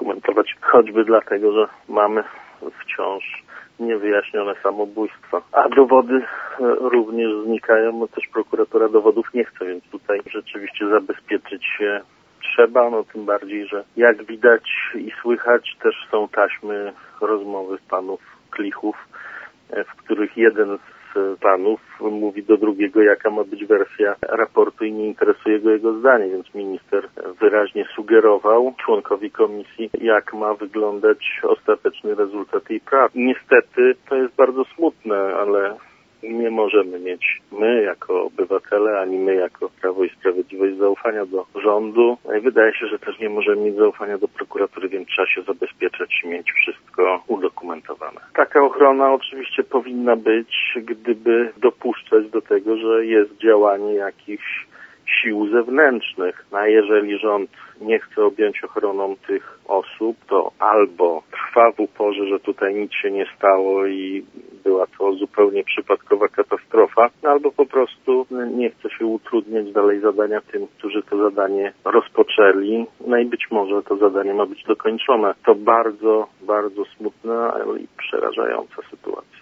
udokumentować, choćby dlatego, że mamy wciąż niewyjaśnione samobójstwa. A dowody również znikają, bo też prokuratura dowodów nie chce, więc tutaj rzeczywiście zabezpieczyć się trzeba, tym bardziej, że jak widać i słychać, też są taśmy rozmowy panów Klichów, w których jeden z panów mówi do drugiego, jaka ma być wersja raportu i nie interesuje go jego zdanie, więc minister wyraźnie sugerował członkowi komisji, jak ma wyglądać ostateczny rezultat jej prac. Niestety to jest bardzo smutne, ale nie możemy mieć my jako obywatele, ani my jako Prawo i Sprawiedliwość zaufania do rządu. I wydaje się, że też nie możemy mieć zaufania do prokuratury, więc trzeba się zabezpieczać i mieć wszystko udokumentowane. Taka ochrona oczywiście powinna być, gdyby dopuszczać do tego, że jest działanie jakichś sił zewnętrznych. A jeżeli rząd nie chce objąć ochroną tych osób, to albo trwa w uporze, że tutaj nic się nie stało i była to zupełnie przypadkowa katastrofa, albo po prostu nie chce się utrudniać dalej zadania tym, którzy to zadanie rozpoczęli. I być może to zadanie ma być dokończone. To bardzo, bardzo smutna i przerażająca sytuacja.